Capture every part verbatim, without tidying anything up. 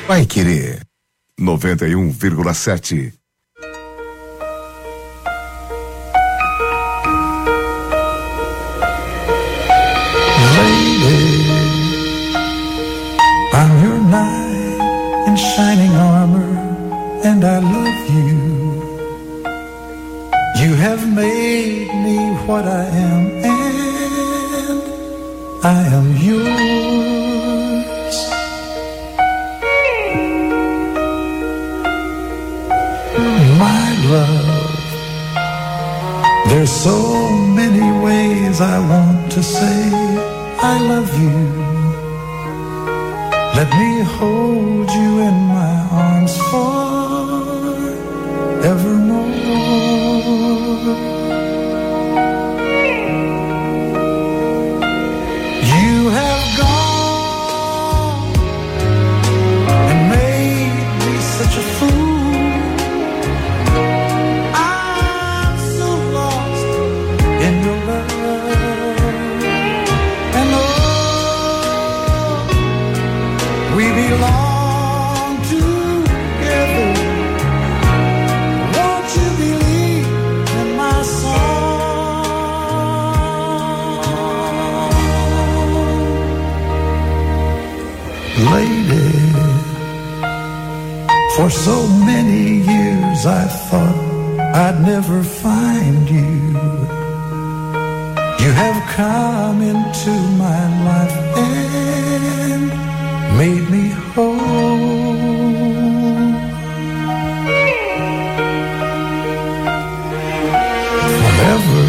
Paiquerê noventa e um vírgula sete. Lady, I'm your knight in shining armor, and I love you. You have made me what I am, and I am yours. My love, there's so many ways I want to say I love you. Let me hold you in my arms forevermore. You have gone and made me such a fool. Belong together. Won't you believe in my song? Lady, for so many years I thought I'd never find you. You have come into my life and made me whole. Forever,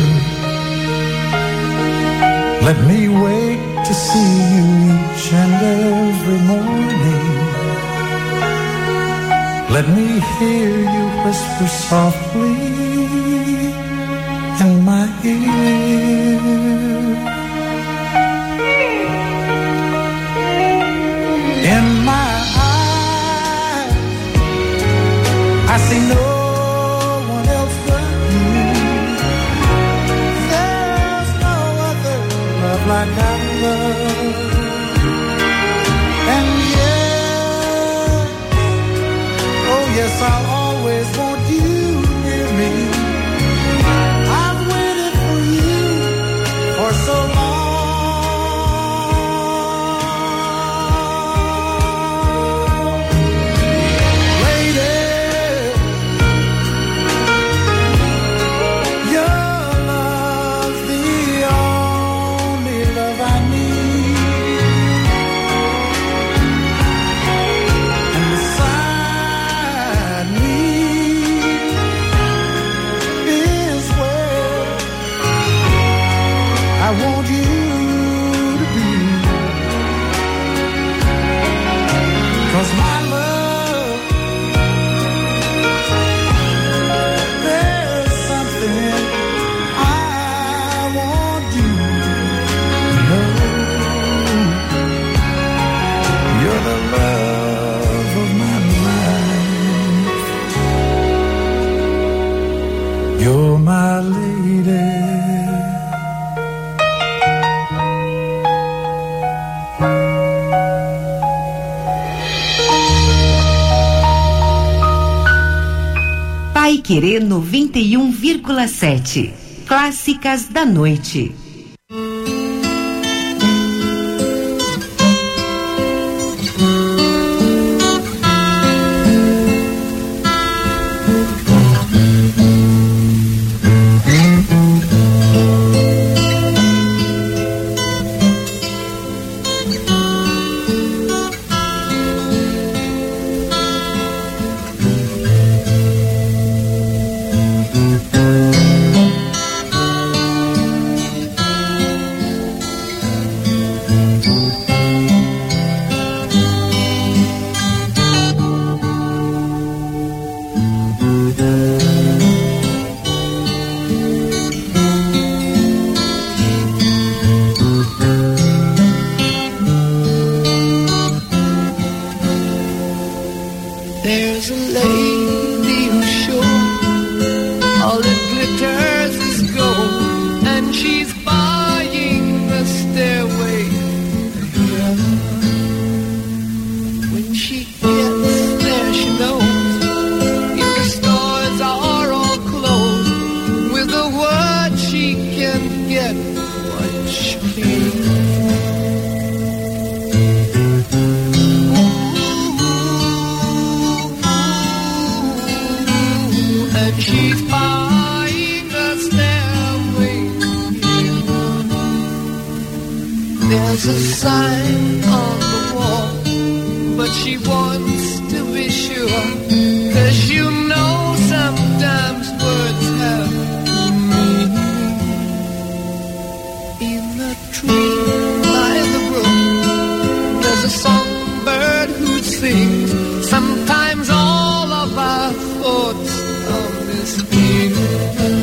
let me wake to see you each and every morning. Let me hear you whisper softly in my ear. In my eyes, I see no one else but you. There's no other love like I love. And yes, oh yes, I'll always want you near me. I've waited for you for so long. I want you to be, 'cause my love, there's something I want you to know. You're the love of my life. You're my lady. Paiquerê noventa e um vírgula sete. Clássicas da noite. There's a lady who's sure all the stairway here. There's a sign on the wall, but she wants to be sure, 'cause you know sometimes words have meaning. In the tree by the brook, there's a songbird who sings. Sometimes all of our thoughts on this evening.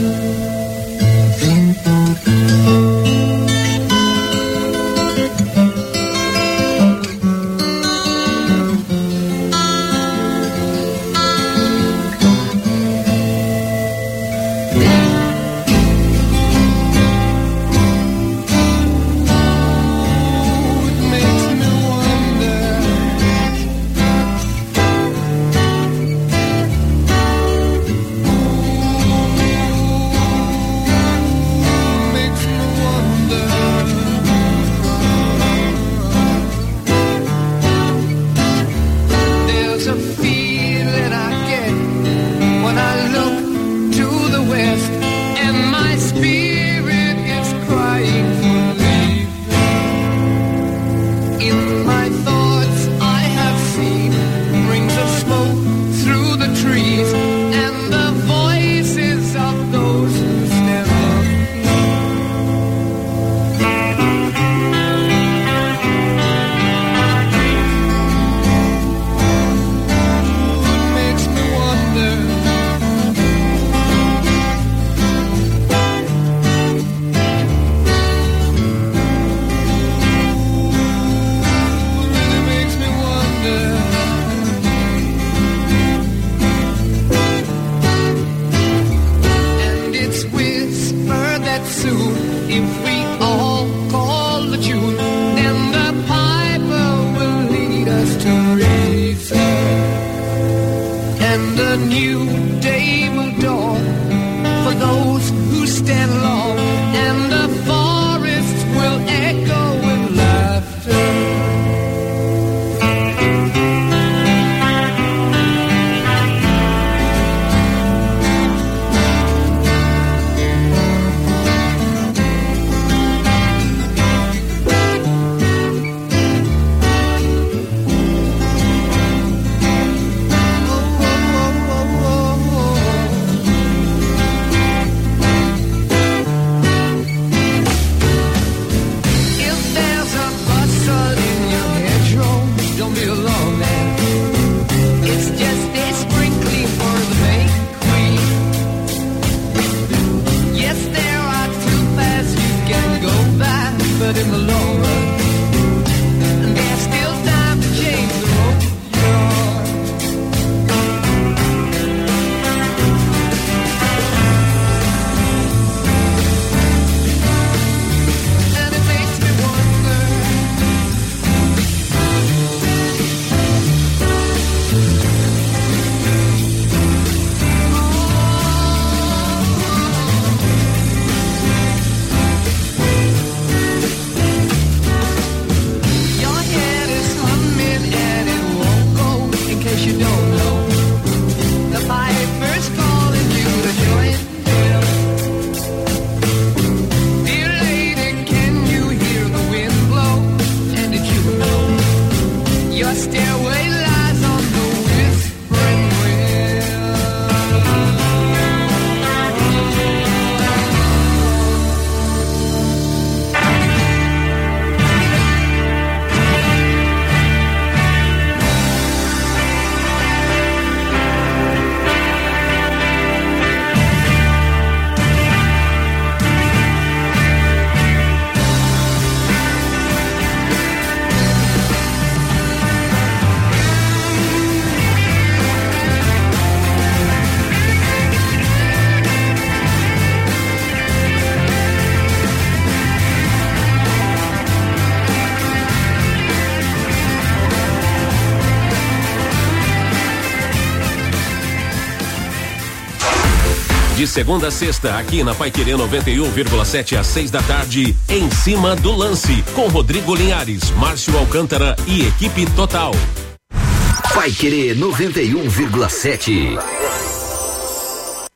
De segunda a sexta, aqui na Paiquerê noventa e um vírgula sete às seis da tarde, Em Cima do Lance, com Rodrigo Linhares, Márcio Alcântara e equipe total. Paiquerê noventa e um vírgula sete.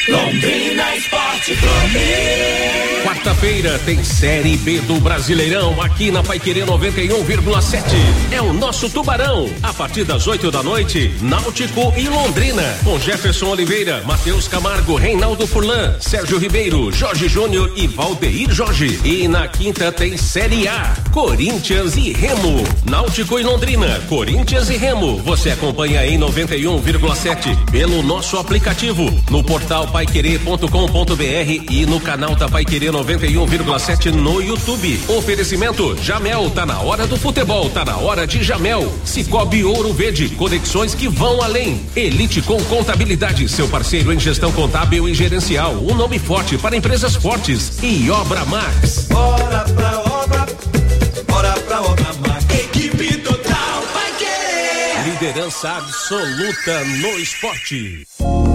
Londrina Esporte Clube. Quarta-feira tem Série B do Brasileirão aqui na Paiquerê noventa e um vírgula sete. É o nosso Tubarão. A partir das oito da noite, Náutico e Londrina. Com Jefferson Oliveira, Matheus Camargo, Reinaldo Furlan, Sérgio Ribeiro, Jorge Júnior e Valdeir Jorge. E na quinta tem Série A, Corinthians e Remo. Náutico e Londrina, Corinthians e Remo. Você acompanha em noventa e um vírgula sete pelo nosso aplicativo, no portal paiquerê ponto com ponto br e no canal da Paiquerê noventa e um vírgula sete no YouTube. Oferecimento Jamel, tá na hora do futebol, tá na hora de Jamel. Cicobi Ouro Verde, conexões que vão além. Elite com Contabilidade, seu parceiro em gestão contábil e gerencial, um nome forte para empresas fortes. E Obra Max. Bora pra obra, bora pra obra Max. Equipe total Paiquerê. Liderança absoluta no esporte.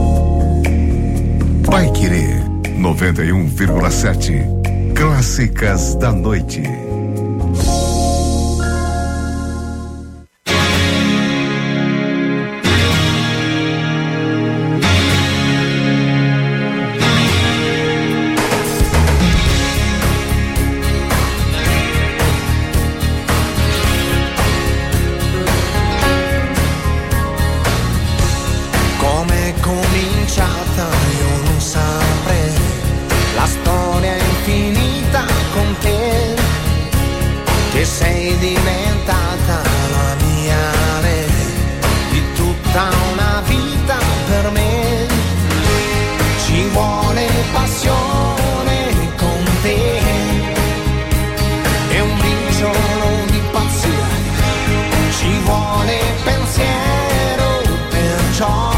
Paiquerê noventa e um vírgula sete. Clássicas da noite. Come cominciata io non saprei, la storia è infinita con te, che sei diventata la mia re, di tutta una vita per me, ci vuole passione con te, è un briciolo di pazzia, ci vuole pensiero perciò,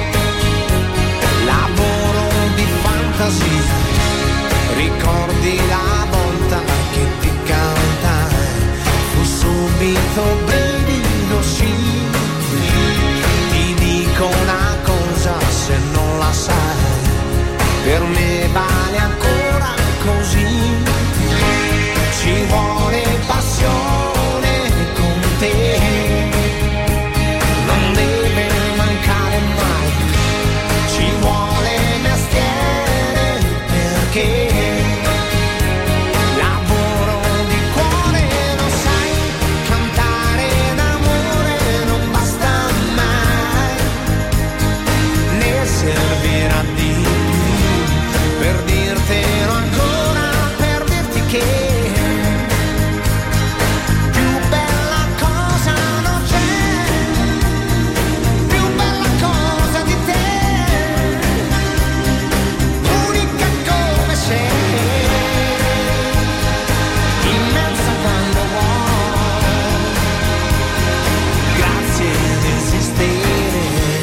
lavoro di fantasia, ricordi la volta che ti cantai, fu subito brivido sì, ti dico una cosa se non la sai, per me vale ancora così, ci vuole passione con te, non deve mancare mai, ci vuole mestiere perché lavoro di cuore, lo sai, cantare d'amore non basta mai, ne servirà di più per dirtelo ancora, per dirti che più bella cosa non c'è, più bella cosa di te, unica come sei, immensa quando vuoi, grazie di esistere.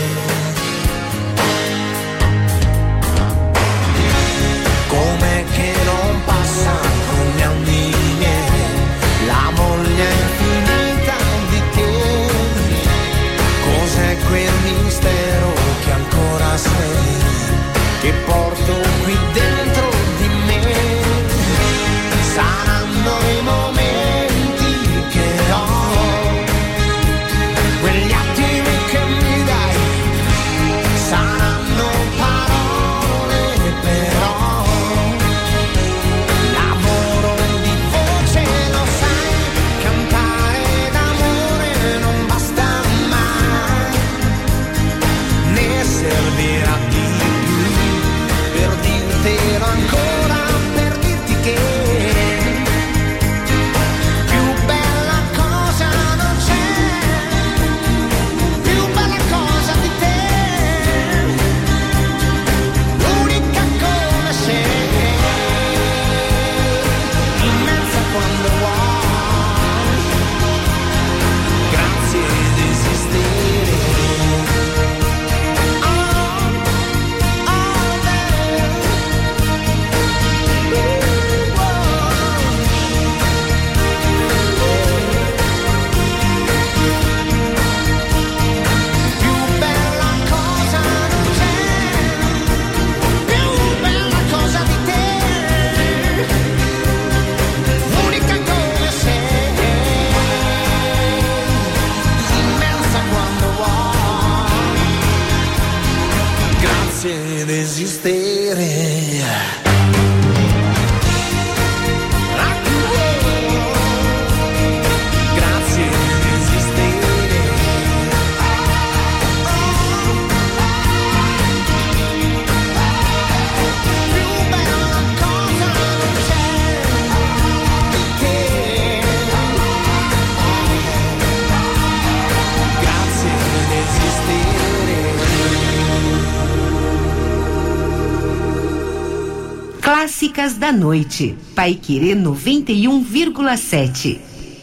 Com'è che non passa con gli anni miei la voglia infinita di te, cos'è quel mistero che ancora sei, che porto qui dentro di me, saranno i momenti che ho, quegli attimi che mi dai, saranno parole però, lavoro di voce, lo sai, cantare d'amore non basta mai, ne servirà di più per dirtelo ancora, per dirti che più bella cosa non c'è, più bella cosa di te, unica come sei, immensa quando vuoi, grazie di esistere. Oh, oh, Clássicas da Noite, Paiquerê noventa e um vírgula sete.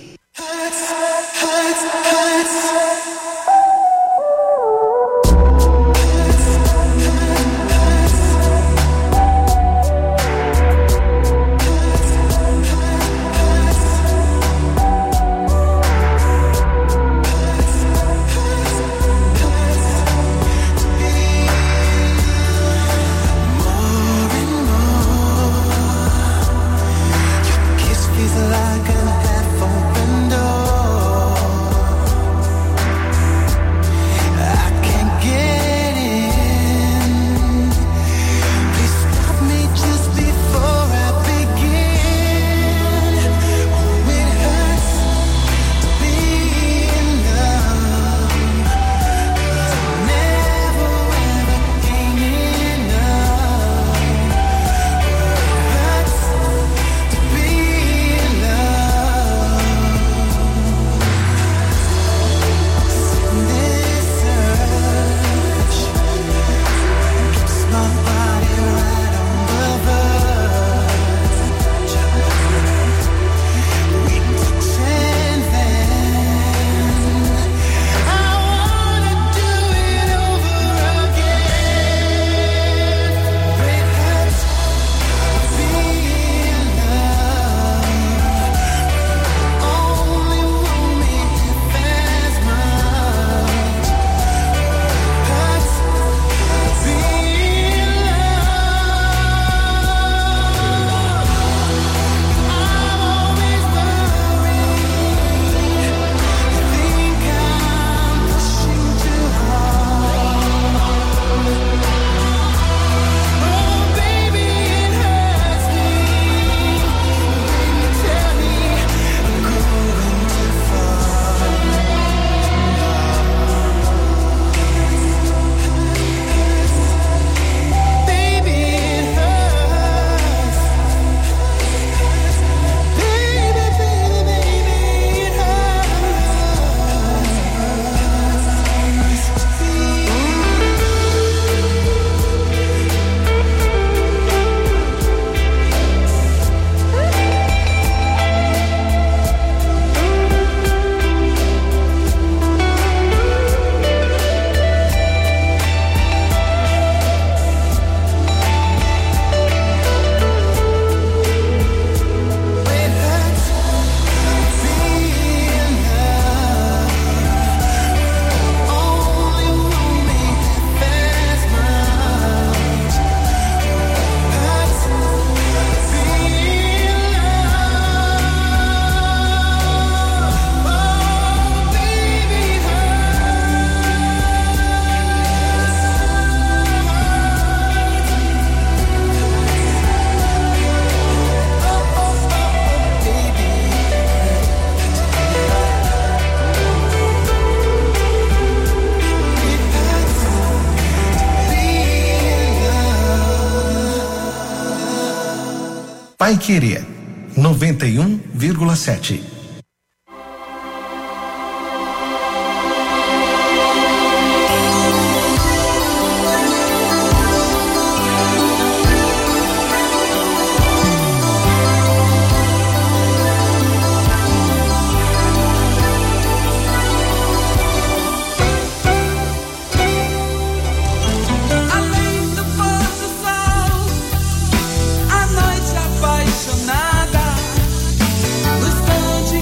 Paiquerê noventa e um vírgula sete. Apaixonada no instante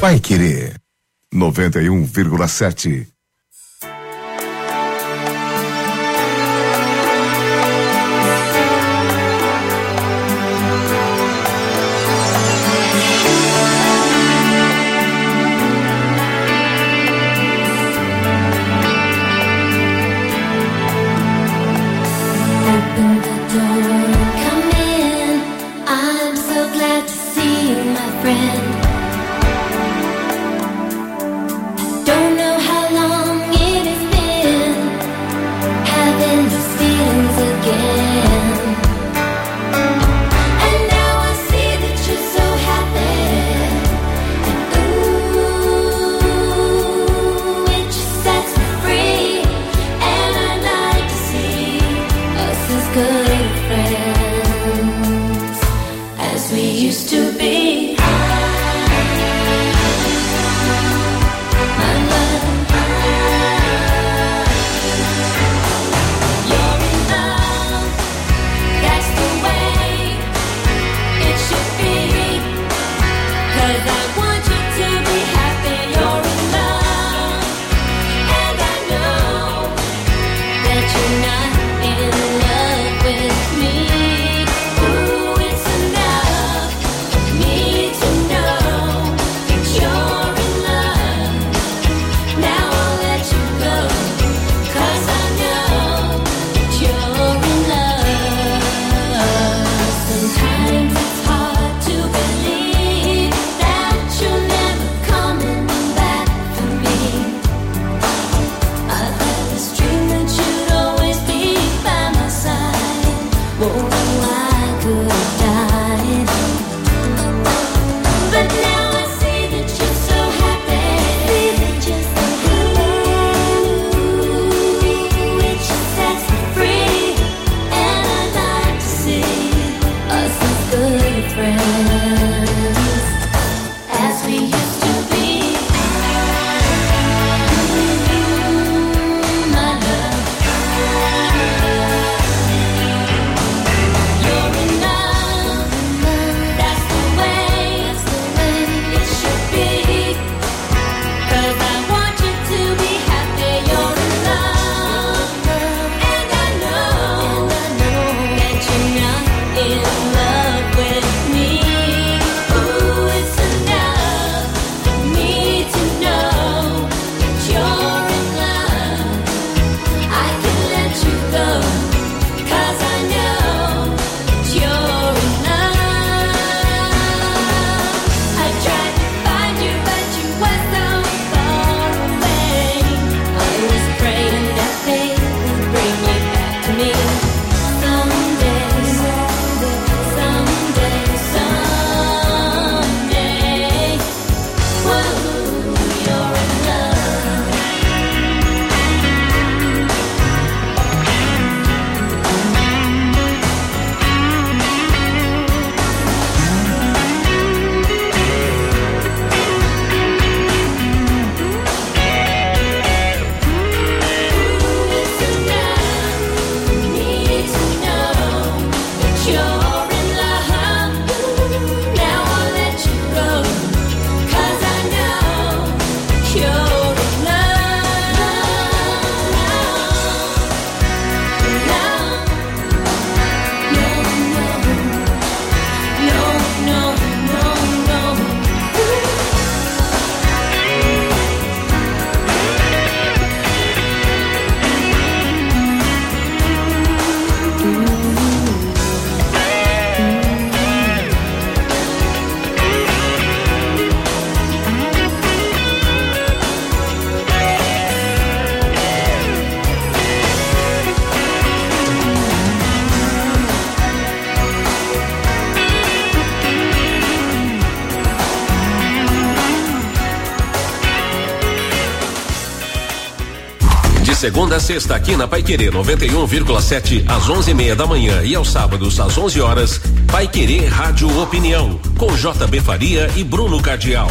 Vai Querer noventa e um vírgula sete. Segunda a sexta aqui na Paiquerê noventa e um vírgula sete às onze e meia da manhã e aos sábados às onze horas. Paiquerê Rádio Opinião com J B Faria e Bruno Cardial.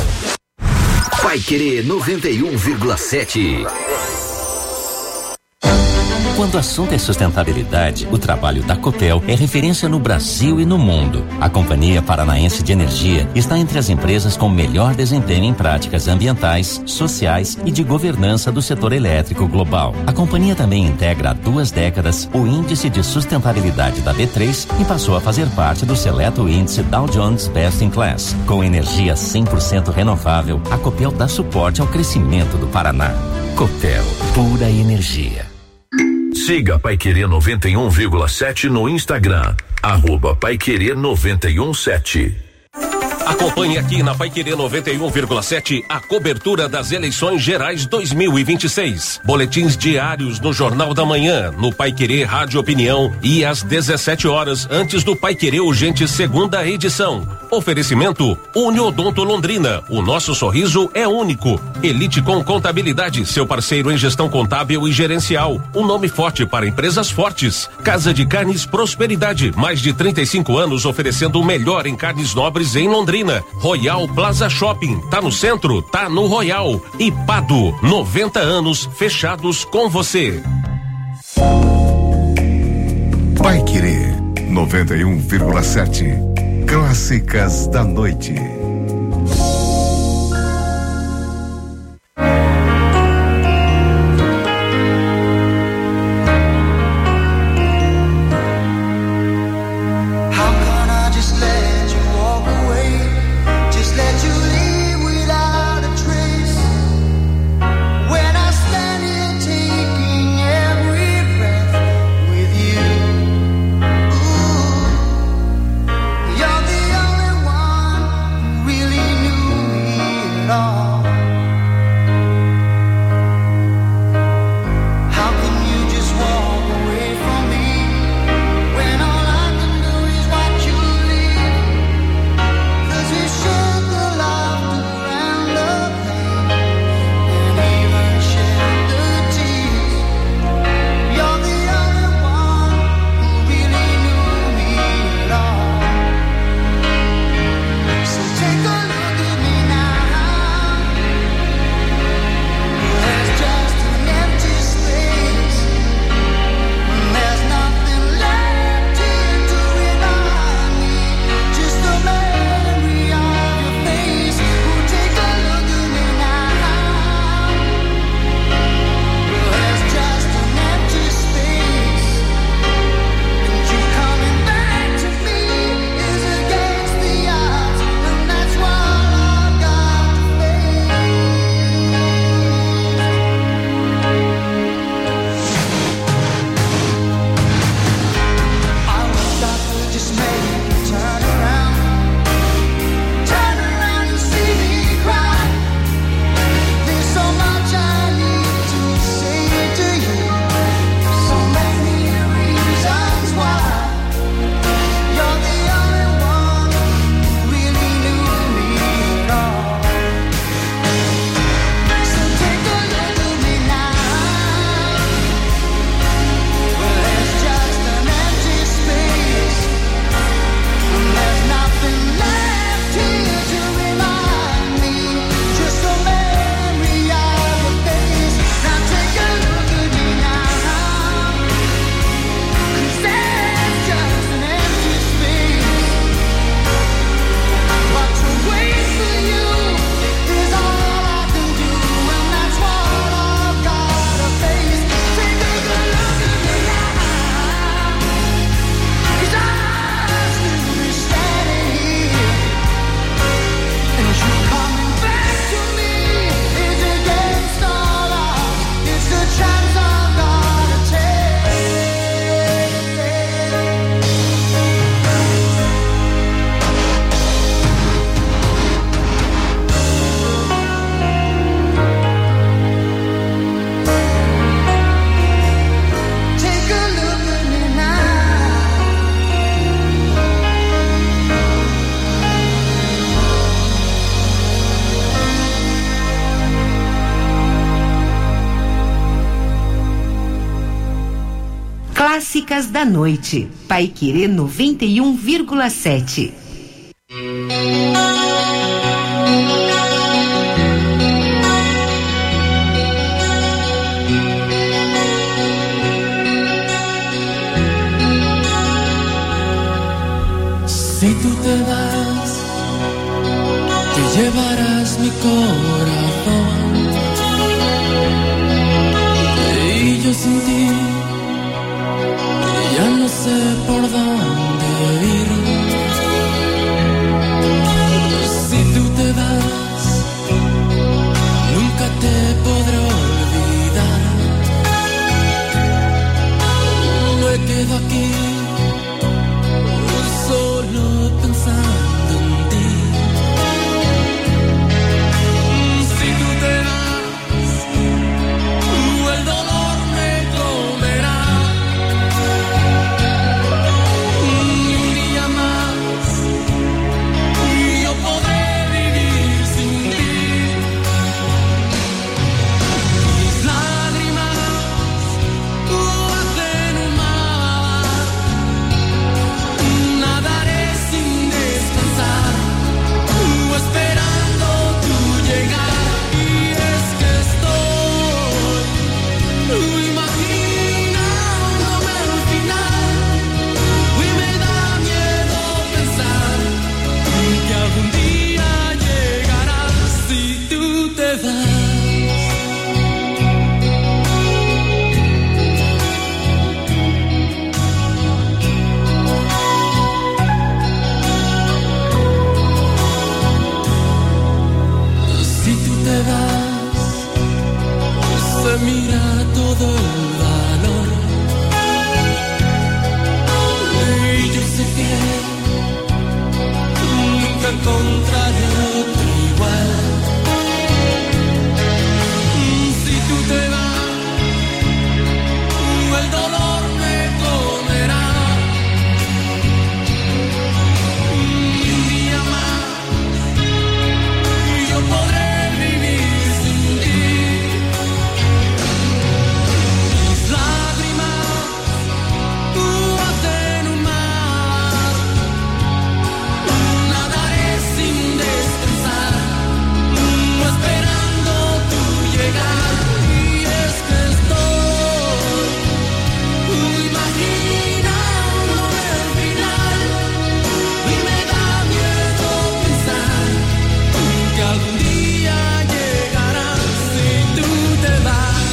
Paiquerê noventa e um vírgula sete. Quando o assunto é sustentabilidade, o trabalho da Copel é referência no Brasil e no mundo. A Companhia Paranaense de Energia está entre as empresas com melhor desempenho em práticas ambientais, sociais e de governança do setor elétrico global. A companhia também integra há duas décadas o Índice de Sustentabilidade da B três e passou a fazer parte do seleto índice Dow Jones Best in Class. Com energia cem por cento renovável, a Copel dá suporte ao crescimento do Paraná. Copel, pura energia. Siga Paiquerê noventa e um vírgula sete no Instagram, arroba Paiquerê noventa e um sete. Acompanhe aqui na Paiquerê noventa e um vírgula sete a cobertura das eleições gerais dois mil e vinte e seis. Boletins diários no Jornal da Manhã, no Paiquerê Rádio Opinião e às dezessete horas antes do Paiquerê Urgente segunda edição. Oferecimento Uniodonto Londrina. O nosso sorriso é único. Elite com Contabilidade, seu parceiro em gestão contábil e gerencial. Um nome forte para empresas fortes. Casa de Carnes Prosperidade. Mais de trinta e cinco anos oferecendo o melhor em carnes nobres em Londrina. Royal Plaza Shopping, tá no centro, tá no Royal. E Pado, noventa anos fechados com você. Paiquerê noventa e um vírgula sete. Clássicas da Noite. Clássicas da Noite. Paiquerê noventa e um vírgula sete. Si tú te vas, te llevarás mi corazón. Y yo sin ti ya no sé por dónde ir. Si tú te vas, nunca te podré olvidar. Me quedo aquí solo pensando en ti. Si tú te vas, el dolor me comerá. Un día más yo podré vivir sin ti. Mis lágrimas tú hacen un mar. Nadaré sin descansar, esperando tu llegar. Y es que estoy imaginándome al final. Y me da miedo pensar que algún día llegarás si tú te vas. Si tú te vas, se mira todo el valor. Y yo sé que nunca encontraré otro igual. Si tú te vas, el dolor me comerá. Un día más yo podré vivir sin ti. Mis lágrimas tú hacen un mar. Nadaré sin descansar, esperando tu llegar. Y es que estoy imaginándome el final. Y me da miedo pensar que algún día llegarás si tú te vas.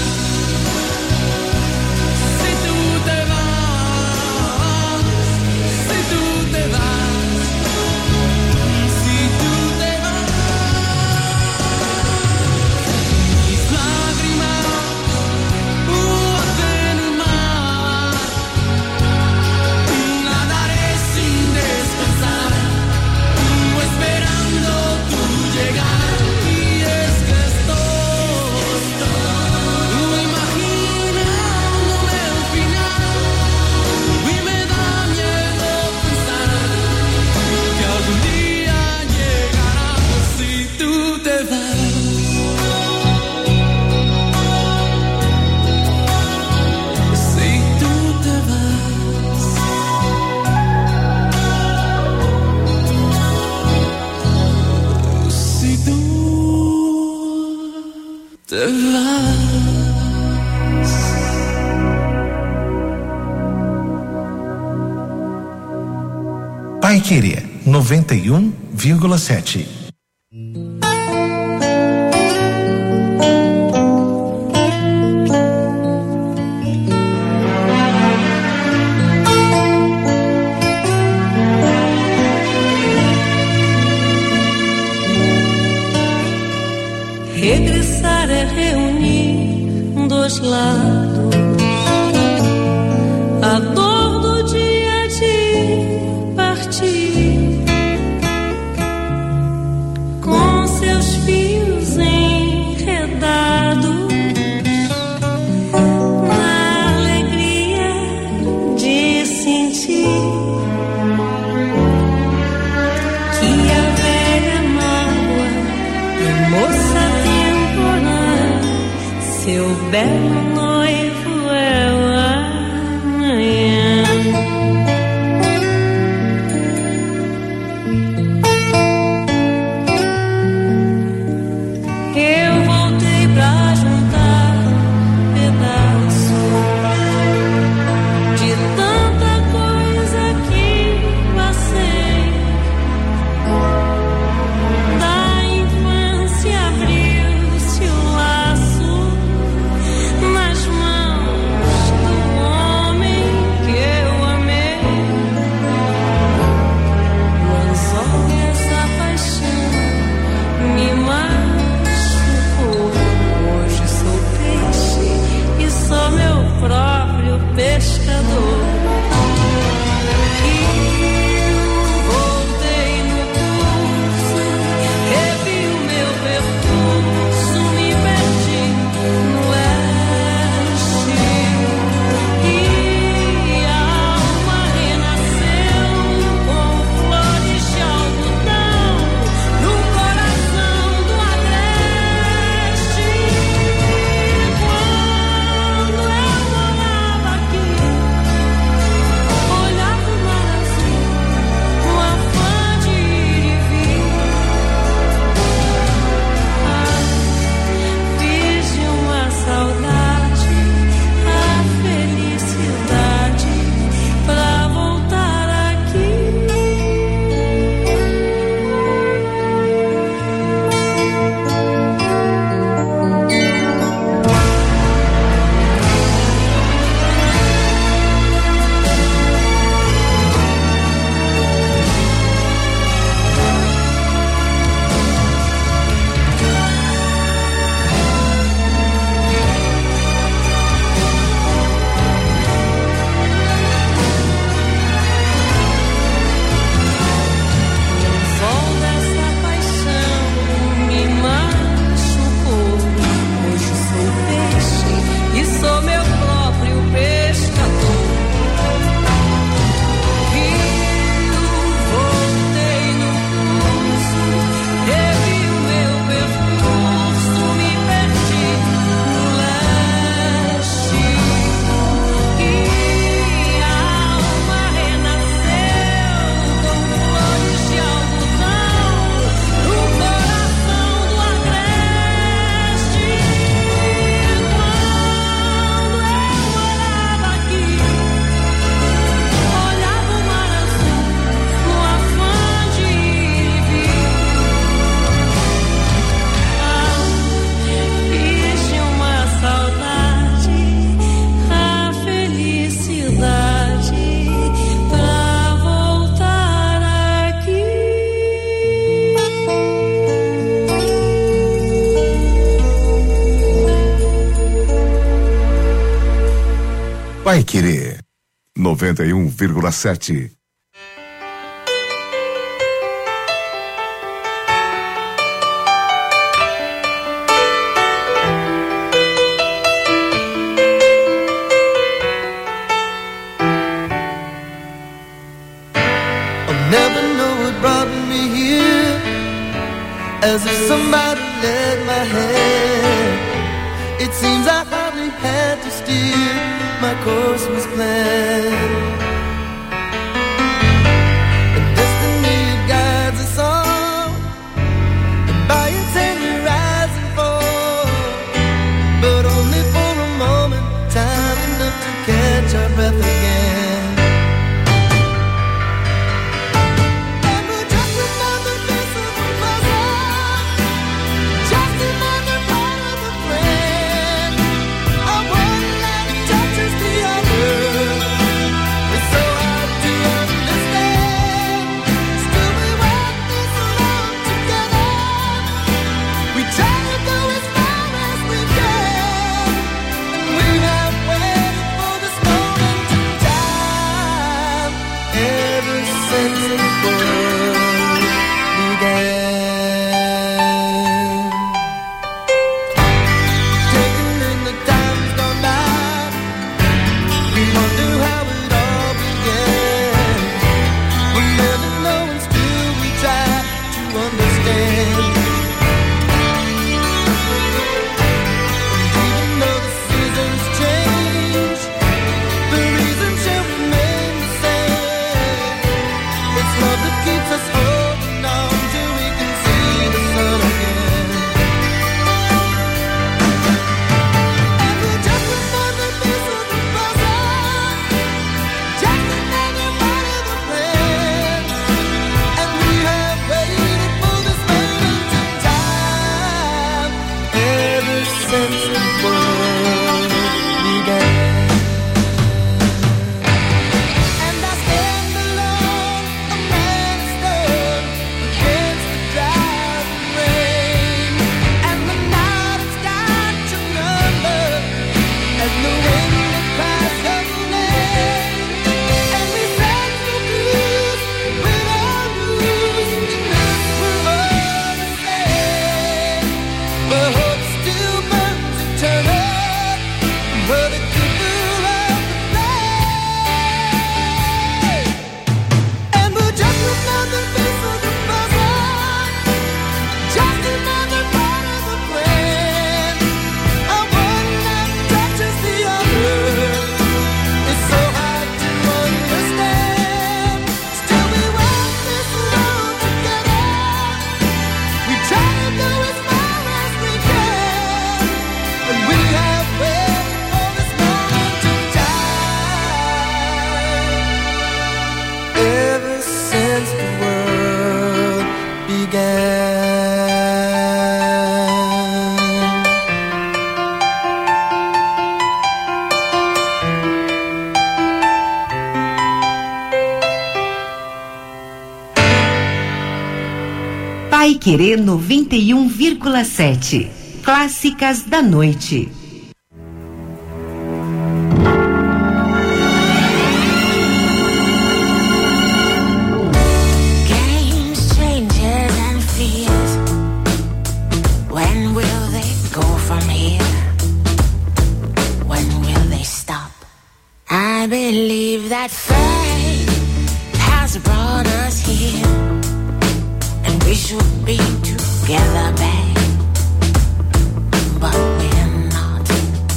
Si tú te vas, si tú te vas, si tú te vas. Mis lágrimas hacen un mar. Nadaré sin descansar, esperando tu llegar. Y es que estoy imaginándome el final. Y me da miedo pensar que algún día llegarás si tú te vas. Si tú te vas. Si tú te vas. Pai Querer noventa e um vírgula sete. Regressar é reunir dois lados, a dor do dia de partir pescador. Paiquerê noventa e um vírgula sete. Never know what brought me here, as if somebody led my hand. It seems I hardly had to steer, my course was planned. And destiny guides us all, and by its hand we rise and fall, but only for a moment, time enough to catch our breath again. Time Paiquerê noventa e um vírgula sete. Clássicas da noite. I believe that fate has brought us here, and we should be together, babe, but we're not.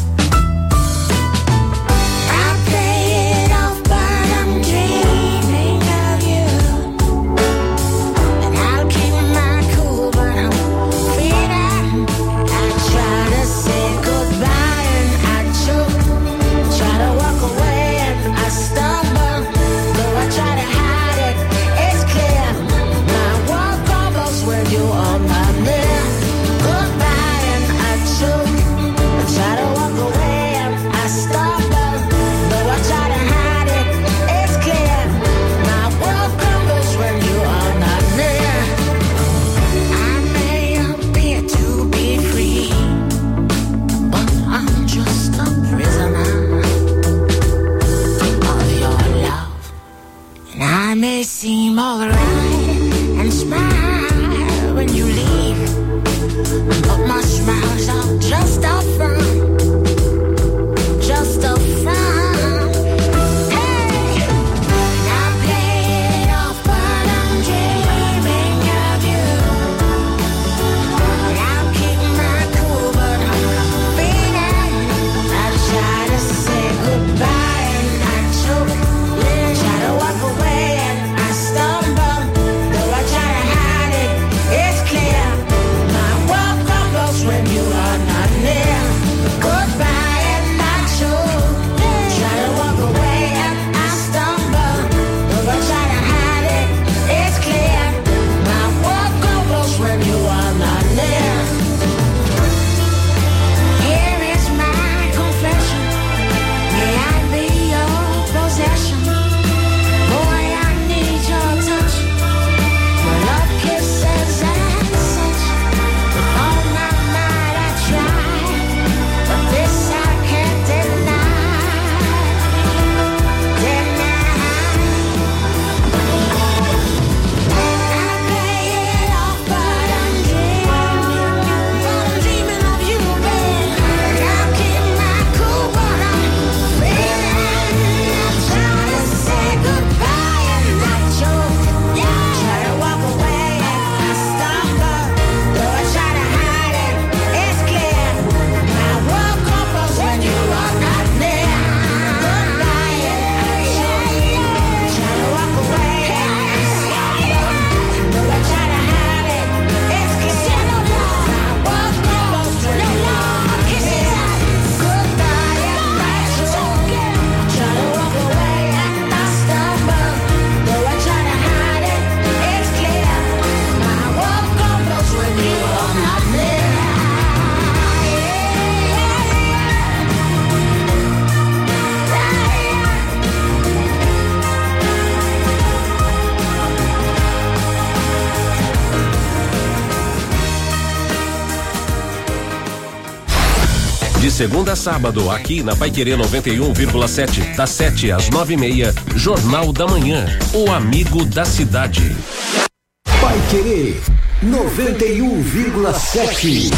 I play it off, but I'm dreaming of you, and I'll keep my cool, but I'm feeling. I try to say goodbye and I choke, try to walk away. Stumble, though I try to hide it, it's clear. My world crumbles when you are not near. Goodbye and I choke, I try to walk away and I stumble, though I try to hide it, it's clear. My world crumbles when you are not near. I may appear to be free, but I'm just a prisoner. I may seem alright and smile when you leave, but my smiles are just a front, just a front. Hey, I play it off, but I'm dreaming of you. I'll keep my cool, but I'm feeling. I try to say goodbye and I choke, try to walk away. When you are not near, goodbye and I choke, try to walk away and I stumble, though I try to hide it, it's clear, my world crumbles when you are not near. Here is my confession, may I be your possession, boy I need your touch, your love kisses and such, with all my segunda a sábado, aqui na Paiquerê noventa e um vírgula sete, das sete às nove e meia, Jornal da Manhã, o amigo da cidade. Paiquerê noventa e um vírgula sete.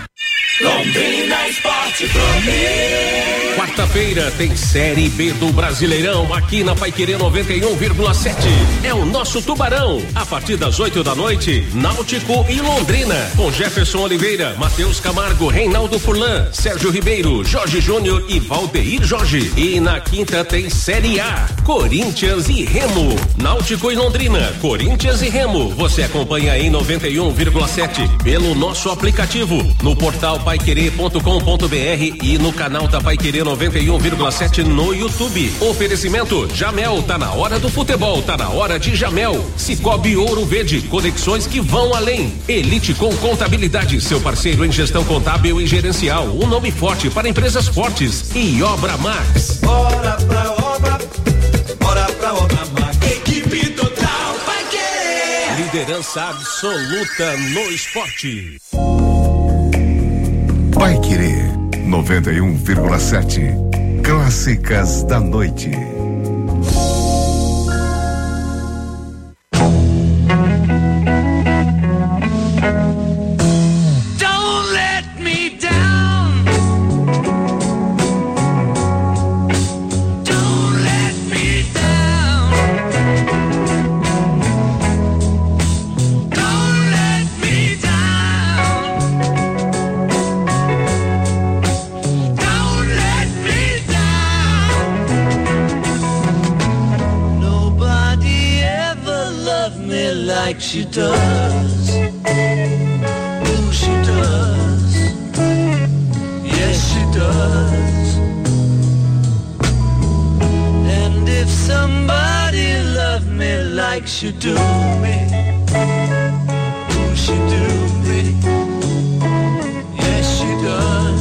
Londrina Esporte Clube. Quarta-feira tem Série B do Brasileirão aqui na Paiquerê noventa e um vírgula sete. É o nosso Tubarão. A partir das oito da noite, Náutico e Londrina. Com Jefferson Oliveira, Matheus Camargo, Reinaldo Furlan, Sérgio Ribeiro, Jorge Júnior e Valdeir Jorge. E na quinta tem Série A, Corinthians e Remo. Náutico e Londrina, Corinthians e Remo. Você acompanha em noventa e um vírgula sete pelo nosso aplicativo, no portal paiquerê ponto com ponto br e no canal da Paiquerê noventa e um vírgula sete no YouTube. Oferecimento Jamel, tá na hora do futebol, tá na hora de Jamel. Cicobi Ouro Verde, conexões que vão além. Elite com Contabilidade, seu parceiro em gestão contábil e gerencial, um nome forte para empresas fortes. E Obra Max. Bora pra obra, bora pra obra Max. Equipe total Paiquerê. Liderança liderança absoluta no esporte. Paiquerê noventa e um vírgula sete. Clássicas da noite. Don't let me down. Don't let me down. Don't let me down. Don't let me down. Nobody ever loved me like she does. Oh, she does. Yes, she does. And if somebody loved me like she do me, oh, she do me. Yes, she does.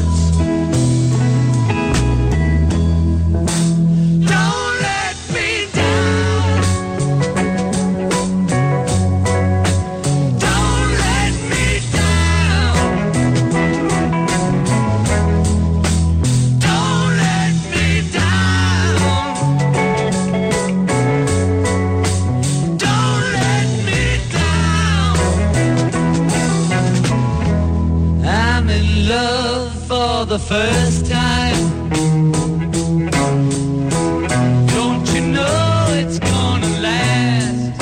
Don't let me down. Don't let me down. Don't let me down. Don't let me down. I'm in love for the first time. Don't you know it's gonna last?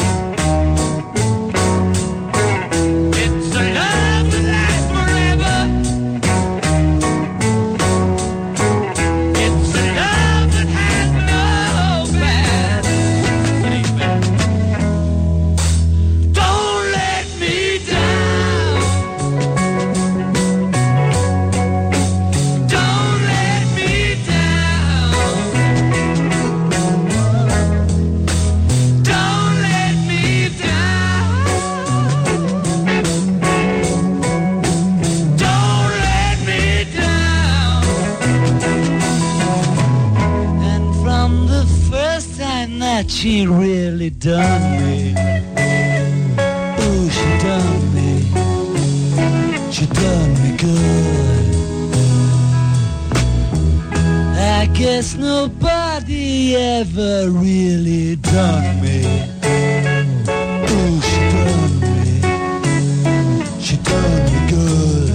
It's a love that lasts forever. It's a love that has no past. Don't let me down. Don't let me down. Don't let me down. Don't let me down. And from the first time that she really done me, oh, she done me, she done me good. I guess nobody ever really done me. Oh, she done me, she done me good.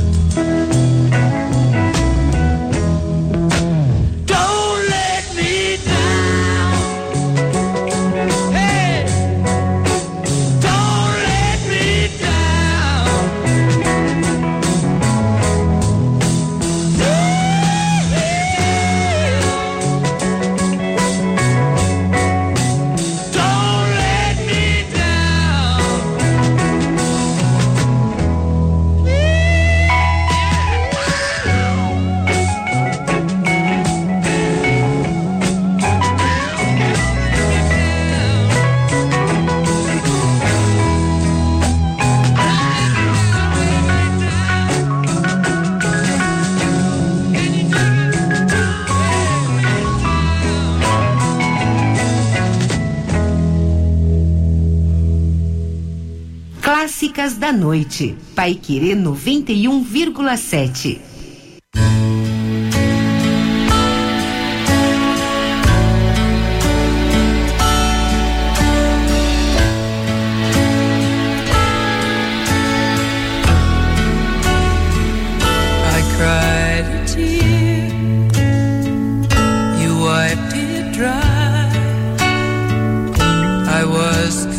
Don't let me down. Hey, don't let me down. Don't let me down. Clássicas da noite. Paiquerê noventa e um vírgula sete. I cried a tear, you wiped it dry. I was